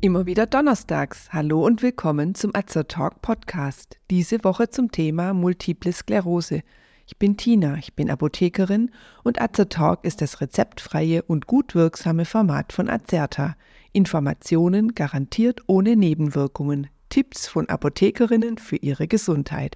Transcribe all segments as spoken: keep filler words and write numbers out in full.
Immer wieder donnerstags. Hallo und willkommen zum Azertalk Podcast. Diese Woche zum Thema Multiple Sklerose. Ich bin Tina, ich bin Apothekerin und Azertalk ist das rezeptfreie und gut wirksame Format von Azerta. Informationen garantiert ohne Nebenwirkungen. Tipps von Apothekerinnen für ihre Gesundheit.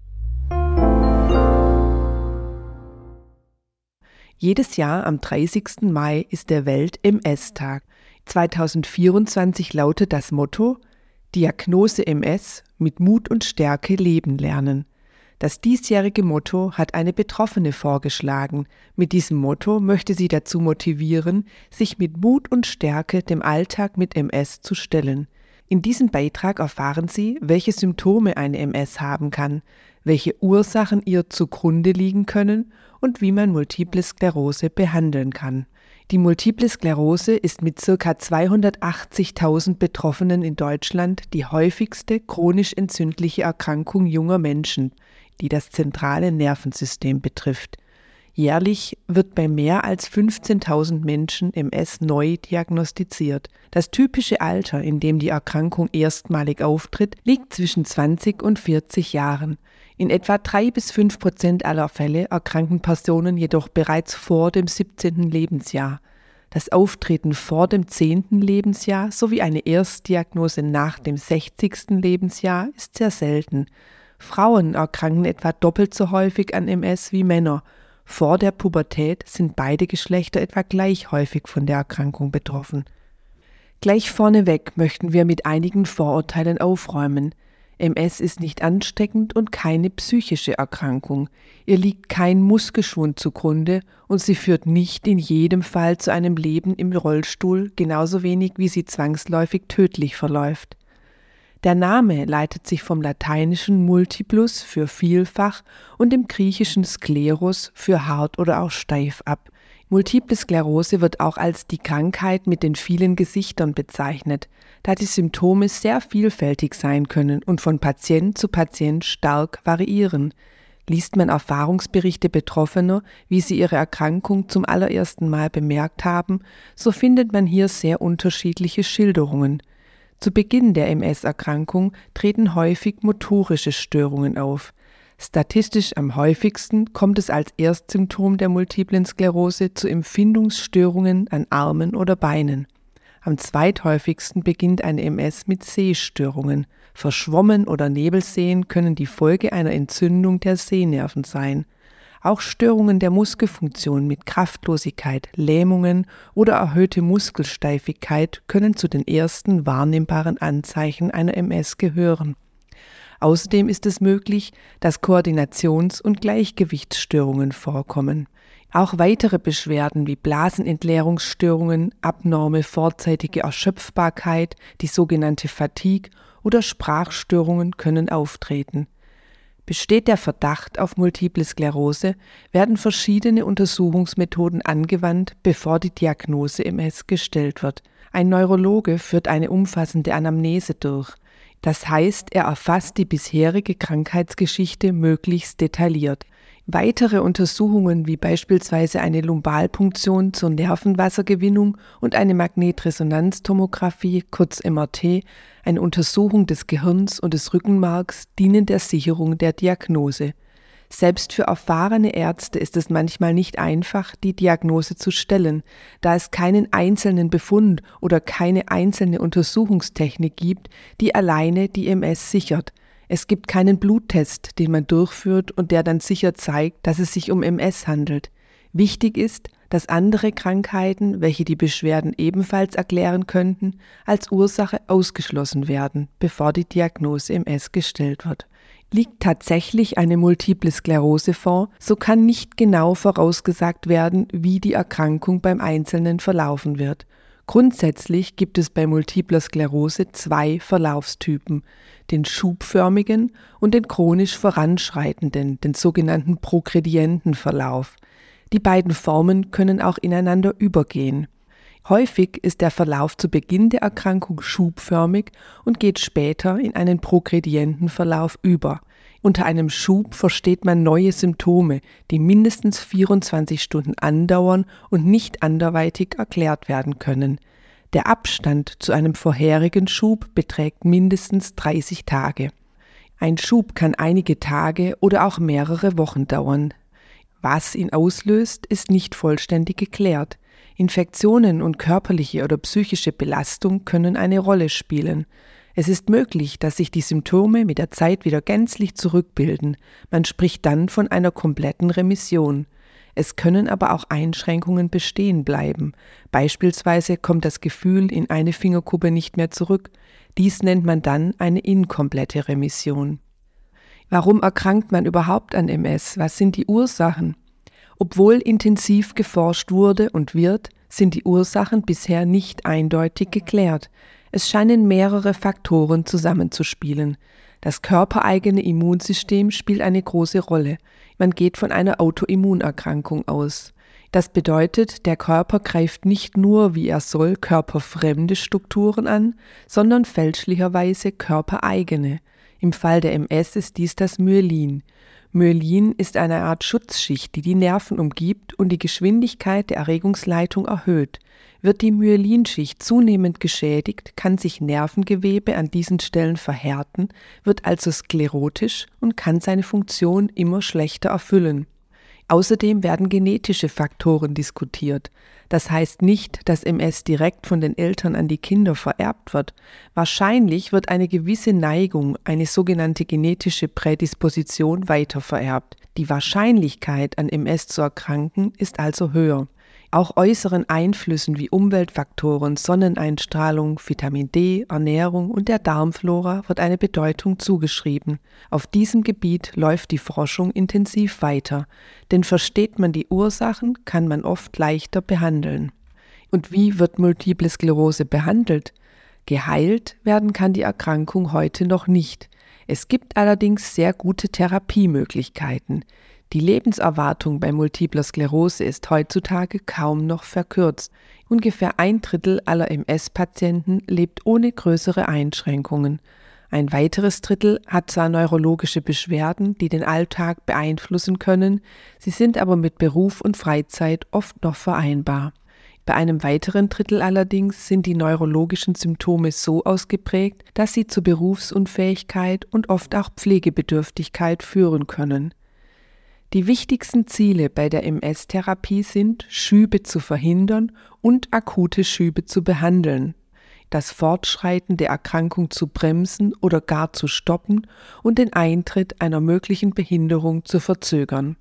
Jedes Jahr am dreißigsten Mai ist der Welt-M S-Tag. zwanzig vierundzwanzig lautet das Motto: Diagnose M S mit Mut und Stärke leben lernen. Das diesjährige Motto hat eine Betroffene vorgeschlagen. Mit diesem Motto möchte sie dazu motivieren, sich mit Mut und Stärke dem Alltag mit M S zu stellen. In diesem Beitrag erfahren Sie, welche Symptome eine M S haben kann, welche Ursachen ihr zugrunde liegen können und wie man Multiple Sklerose behandeln kann. Die Multiple Sklerose ist mit ca. zweihundertachtzigtausend Betroffenen in Deutschland die häufigste chronisch entzündliche Erkrankung junger Menschen, die das zentrale Nervensystem betrifft. Jährlich wird bei mehr als fünfzehntausend Menschen M S neu diagnostiziert. Das typische Alter, in dem die Erkrankung erstmalig auftritt, liegt zwischen zwanzig und vierzig Jahren. In etwa drei bis fünf Prozent aller Fälle erkranken Personen jedoch bereits vor dem siebzehnten Lebensjahr. Das Auftreten vor dem zehnten Lebensjahr sowie eine Erstdiagnose nach dem sechzigsten Lebensjahr ist sehr selten. Frauen erkranken etwa doppelt so häufig an M S wie Männer. Vor der Pubertät sind beide Geschlechter etwa gleich häufig von der Erkrankung betroffen. Gleich vorneweg möchten wir mit einigen Vorurteilen aufräumen. M S ist nicht ansteckend und keine psychische Erkrankung. Ihr liegt kein Muskelschwund zugrunde und sie führt nicht in jedem Fall zu einem Leben im Rollstuhl, genauso wenig wie sie zwangsläufig tödlich verläuft. Der Name leitet sich vom lateinischen multiplus für vielfach und dem griechischen skleros für hart oder auch steif ab. Multiple Sklerose wird auch als die Krankheit mit den vielen Gesichtern bezeichnet, da die Symptome sehr vielfältig sein können und von Patient zu Patient stark variieren. Liest man Erfahrungsberichte Betroffener, wie sie ihre Erkrankung zum allerersten Mal bemerkt haben, so findet man hier sehr unterschiedliche Schilderungen. Zu Beginn der M S-Erkrankung treten häufig motorische Störungen auf. Statistisch am häufigsten kommt es als Erstsymptom der Multiplen Sklerose zu Empfindungsstörungen an Armen oder Beinen. Am zweithäufigsten beginnt eine M S mit Sehstörungen. Verschwommen oder Nebelsehen können die Folge einer Entzündung der Sehnerven sein. Auch Störungen der Muskelfunktion mit Kraftlosigkeit, Lähmungen oder erhöhte Muskelsteifigkeit können zu den ersten wahrnehmbaren Anzeichen einer M S gehören. Außerdem ist es möglich, dass Koordinations- und Gleichgewichtsstörungen vorkommen. Auch weitere Beschwerden wie Blasenentleerungsstörungen, abnorme vorzeitige Erschöpfbarkeit, die sogenannte Fatigue oder Sprachstörungen können auftreten. Besteht der Verdacht auf Multiple Sklerose, werden verschiedene Untersuchungsmethoden angewandt, bevor die Diagnose M S gestellt wird. Ein Neurologe führt eine umfassende Anamnese durch. Das heißt, er erfasst die bisherige Krankheitsgeschichte möglichst detailliert. Weitere Untersuchungen wie beispielsweise eine Lumbalpunktion zur Nervenwassergewinnung und eine Magnetresonanztomographie, kurz M R T, eine Untersuchung des Gehirns und des Rückenmarks dienen der Sicherung der Diagnose. Selbst für erfahrene Ärzte ist es manchmal nicht einfach, die Diagnose zu stellen, da es keinen einzelnen Befund oder keine einzelne Untersuchungstechnik gibt, die alleine die M S sichert. Es gibt keinen Bluttest, den man durchführt und der dann sicher zeigt, dass es sich um M S handelt. Wichtig ist, dass andere Krankheiten, welche die Beschwerden ebenfalls erklären könnten, als Ursache ausgeschlossen werden, bevor die Diagnose M S gestellt wird. Liegt tatsächlich eine Multiple Sklerose vor, so kann nicht genau vorausgesagt werden, wie die Erkrankung beim Einzelnen verlaufen wird. Grundsätzlich gibt es bei Multipler Sklerose zwei Verlaufstypen, den schubförmigen und den chronisch voranschreitenden, den sogenannten progredienten Verlauf. Die beiden Formen können auch ineinander übergehen. Häufig ist der Verlauf zu Beginn der Erkrankung schubförmig und geht später in einen progredienten Verlauf über. Unter einem Schub versteht man neue Symptome, die mindestens vierundzwanzig Stunden andauern und nicht anderweitig erklärt werden können. Der Abstand zu einem vorherigen Schub beträgt mindestens dreißig Tage. Ein Schub kann einige Tage oder auch mehrere Wochen dauern. Was ihn auslöst, ist nicht vollständig geklärt. Infektionen und körperliche oder psychische Belastung können eine Rolle spielen. Es ist möglich, dass sich die Symptome mit der Zeit wieder gänzlich zurückbilden. Man spricht dann von einer kompletten Remission. Es können aber auch Einschränkungen bestehen bleiben. Beispielsweise kommt das Gefühl in eine Fingerkuppe nicht mehr zurück. Dies nennt man dann eine inkomplette Remission. Warum erkrankt man überhaupt an M S? Was sind die Ursachen? Obwohl intensiv geforscht wurde und wird, sind die Ursachen bisher nicht eindeutig geklärt. Es scheinen mehrere Faktoren zusammenzuspielen. Das körpereigene Immunsystem spielt eine große Rolle. Man geht von einer Autoimmunerkrankung aus. Das bedeutet, der Körper greift nicht nur, wie er soll, körperfremde Strukturen an, sondern fälschlicherweise körpereigene. Im Fall der M S ist dies das Myelin. Myelin ist eine Art Schutzschicht, die die Nerven umgibt und die Geschwindigkeit der Erregungsleitung erhöht. Wird die Myelinschicht zunehmend geschädigt, kann sich Nervengewebe an diesen Stellen verhärten, wird also sklerotisch und kann seine Funktion immer schlechter erfüllen. Außerdem werden genetische Faktoren diskutiert. Das heißt nicht, dass M S direkt von den Eltern an die Kinder vererbt wird. Wahrscheinlich wird eine gewisse Neigung, eine sogenannte genetische Prädisposition, weitervererbt. Die Wahrscheinlichkeit, an M S zu erkranken, ist also höher. Auch äußeren Einflüssen wie Umweltfaktoren, Sonneneinstrahlung, Vitamin D, Ernährung und der Darmflora wird eine Bedeutung zugeschrieben. Auf diesem Gebiet läuft die Forschung intensiv weiter, denn versteht man die Ursachen, kann man oft leichter behandeln. Und wie wird Multiple Sklerose behandelt? Geheilt werden kann die Erkrankung heute noch nicht. Es gibt allerdings sehr gute Therapiemöglichkeiten. Die Lebenserwartung bei Multipler Sklerose ist heutzutage kaum noch verkürzt. Ungefähr ein Drittel aller M S-Patienten lebt ohne größere Einschränkungen. Ein weiteres Drittel hat zwar neurologische Beschwerden, die den Alltag beeinflussen können, sie sind aber mit Beruf und Freizeit oft noch vereinbar. Bei einem weiteren Drittel allerdings sind die neurologischen Symptome so ausgeprägt, dass sie zu Berufsunfähigkeit und oft auch Pflegebedürftigkeit führen können. Die wichtigsten Ziele bei der M S-Therapie sind, Schübe zu verhindern und akute Schübe zu behandeln, das Fortschreiten der Erkrankung zu bremsen oder gar zu stoppen und den Eintritt einer möglichen Behinderung zu verzögern.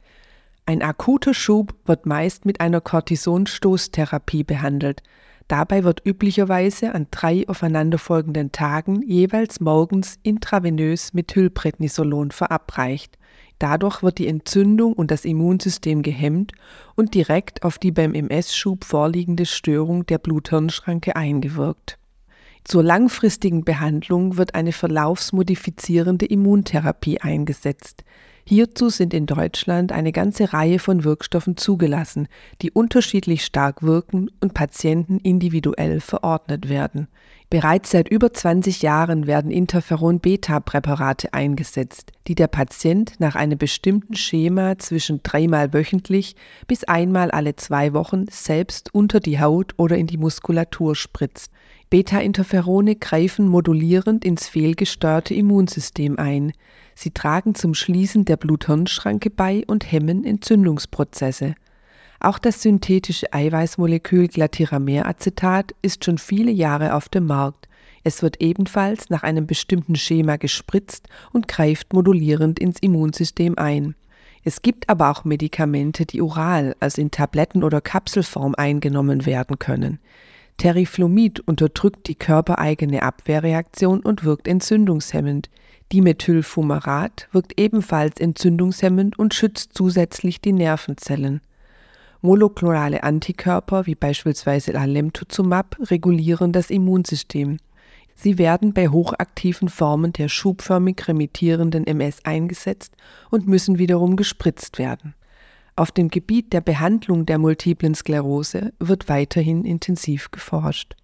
Ein akuter Schub wird meist mit einer Cortisonstoßtherapie behandelt. Dabei wird üblicherweise an drei aufeinanderfolgenden Tagen jeweils morgens intravenös Methylprednisolon verabreicht. Dadurch wird die Entzündung und das Immunsystem gehemmt und direkt auf die beim M S-Schub vorliegende Störung der Blut-Hirn-Schranke eingewirkt. Zur langfristigen Behandlung wird eine verlaufsmodifizierende Immuntherapie eingesetzt. Hierzu sind in Deutschland eine ganze Reihe von Wirkstoffen zugelassen, die unterschiedlich stark wirken und Patienten individuell verordnet werden. Bereits seit über zwanzig Jahren werden Interferon-Beta-Präparate eingesetzt, die der Patient nach einem bestimmten Schema zwischen dreimal wöchentlich bis einmal alle zwei Wochen selbst unter die Haut oder in die Muskulatur spritzt. Beta-Interferone greifen modulierend ins fehlgesteuerte Immunsystem ein. Sie tragen zum Schließen der Blut-Hirn-Schranke bei und hemmen Entzündungsprozesse. Auch das synthetische Eiweißmolekül Glatiramer-Acetat ist schon viele Jahre auf dem Markt. Es wird ebenfalls nach einem bestimmten Schema gespritzt und greift modulierend ins Immunsystem ein. Es gibt aber auch Medikamente, die oral, also in Tabletten- oder Kapselform eingenommen werden können. Teriflunomid unterdrückt die körpereigene Abwehrreaktion und wirkt entzündungshemmend. Dimethylfumarat wirkt ebenfalls entzündungshemmend und schützt zusätzlich die Nervenzellen. Monoklonale Antikörper wie beispielsweise Alemtuzumab regulieren das Immunsystem. Sie werden bei hochaktiven Formen der schubförmig remittierenden M S eingesetzt und müssen wiederum gespritzt werden. Auf dem Gebiet der Behandlung der multiplen Sklerose wird weiterhin intensiv geforscht.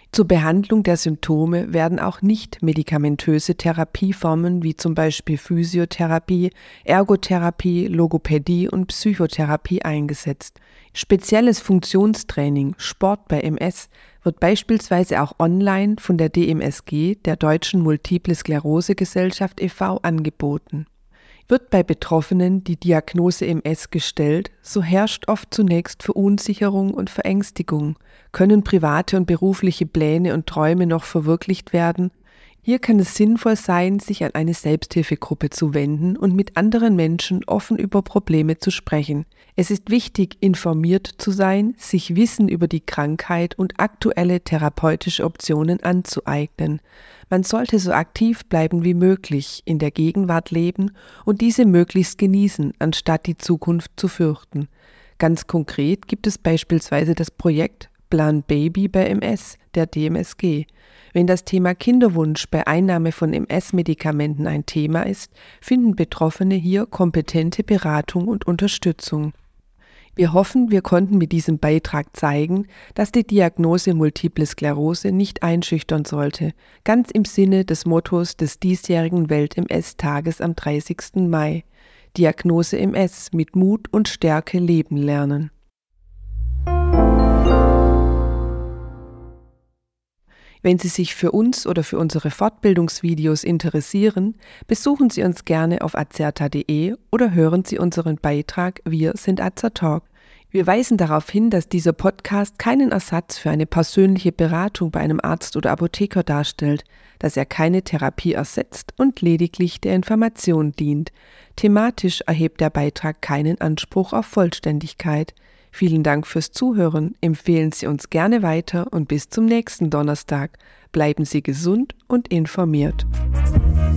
Zur Behandlung der Symptome werden auch nicht-medikamentöse Therapieformen wie zum Beispiel Physiotherapie, Ergotherapie, Logopädie und Psychotherapie eingesetzt. Spezielles Funktionstraining, Sport bei M S, wird beispielsweise auch online von der D M S G, der Deutschen Multiple Sklerose Gesellschaft e V, angeboten. Wird bei Betroffenen die Diagnose M S gestellt, so herrscht oft zunächst Verunsicherung und Verängstigung. Können private und berufliche Pläne und Träume noch verwirklicht werden? Hier kann es sinnvoll sein, sich an eine Selbsthilfegruppe zu wenden und mit anderen Menschen offen über Probleme zu sprechen. Es ist wichtig, informiert zu sein, sich Wissen über die Krankheit und aktuelle therapeutische Optionen anzueignen. Man sollte so aktiv bleiben wie möglich, in der Gegenwart leben und diese möglichst genießen, anstatt die Zukunft zu fürchten. Ganz konkret gibt es beispielsweise das Projekt Plan Baby bei M S der D M S G. Wenn das Thema Kinderwunsch bei Einnahme von M S-Medikamenten ein Thema ist, finden Betroffene hier kompetente Beratung und Unterstützung. Wir hoffen, wir konnten mit diesem Beitrag zeigen, dass die Diagnose Multiple Sklerose nicht einschüchtern sollte, ganz im Sinne des Mottos des diesjährigen Welt-M S-Tages am dreißigsten Mai. Diagnose M S mit Mut und Stärke leben lernen. Wenn Sie sich für uns oder für unsere Fortbildungsvideos interessieren, besuchen Sie uns gerne auf azerta punkt de oder hören Sie unseren Beitrag Wir sind Azertalk. Wir weisen darauf hin, dass dieser Podcast keinen Ersatz für eine persönliche Beratung bei einem Arzt oder Apotheker darstellt, dass er keine Therapie ersetzt und lediglich der Information dient. Thematisch erhebt der Beitrag keinen Anspruch auf Vollständigkeit. Vielen Dank fürs Zuhören, empfehlen Sie uns gerne weiter und bis zum nächsten Donnerstag. Bleiben Sie gesund und informiert.